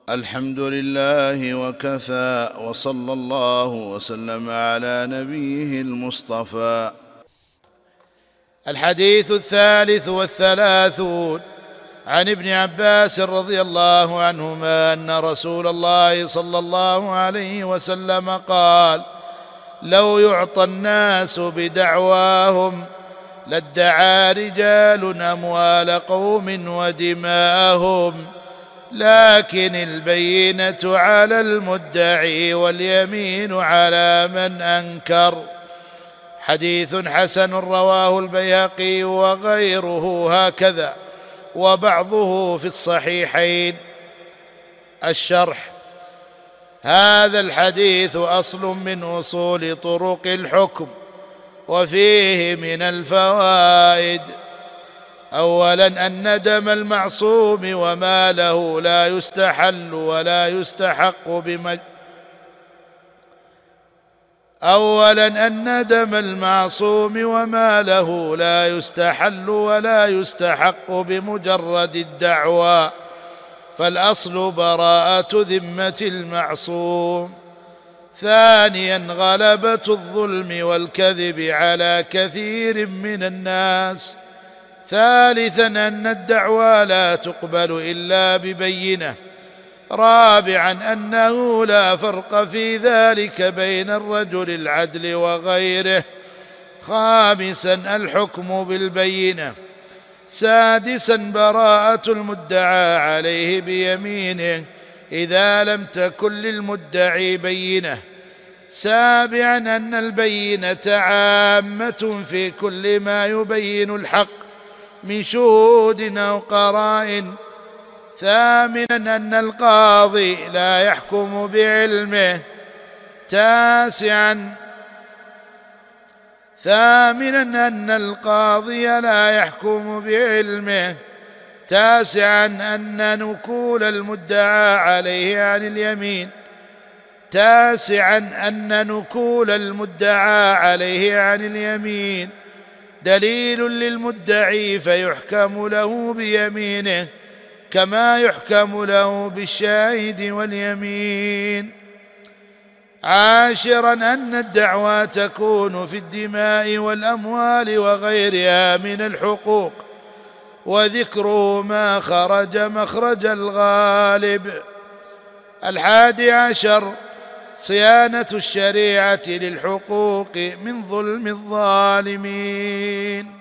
الحمد لله وكفى، وصلى الله وسلم على نبيه المصطفى. الحديث 33 عن ابن عباس رضي الله عنهما أن رسول الله صلى الله عليه وسلم قال: لو يعطى الناس بدعواهم لادعى رجال أموال قوم ودماءهم، لكن البينة على المدعي واليمين على من أنكر. حديث حسن رواه البيهقي وغيره هكذا، وبعضه في الصحيحين. الشرح: هذا الحديث أصل من أصول طرق الحكم، وفيه من الفوائد: أولا أن دم المعصوم وماله لا يستحل ولا يستحق بمجرد الدعوى، فالأصل براءة ذمة المعصوم. ثانيا غلبة الظلم والكذب على كثير من الناس. ثالثا أن الدعوى لا تقبل إلا ببينة. رابعا أنه لا فرق في ذلك بين الرجل العدل وغيره. خامسا الحكم بالبينة. سادسا براءة المدعى عليه بيمينه إذا لم تكن للمدعي بينة. سابعا أن البينة عامة في كل ما يبين الحق من شهود أو قرائن. ثامنا أن القاضي لا يحكم بعلمه. تاسعا أن نكول المدعى عليه عن اليمين دليل للمدعي فيحكم له بيمينه كما يحكم له بالشاهد واليمين. عاشرا أن الدعوى تكون في الدماء والأموال وغيرها من الحقوق، وذكره ما خرج مخرج الغالب. 11 صيانة الشريعة للحقوق من ظلم الظالمين.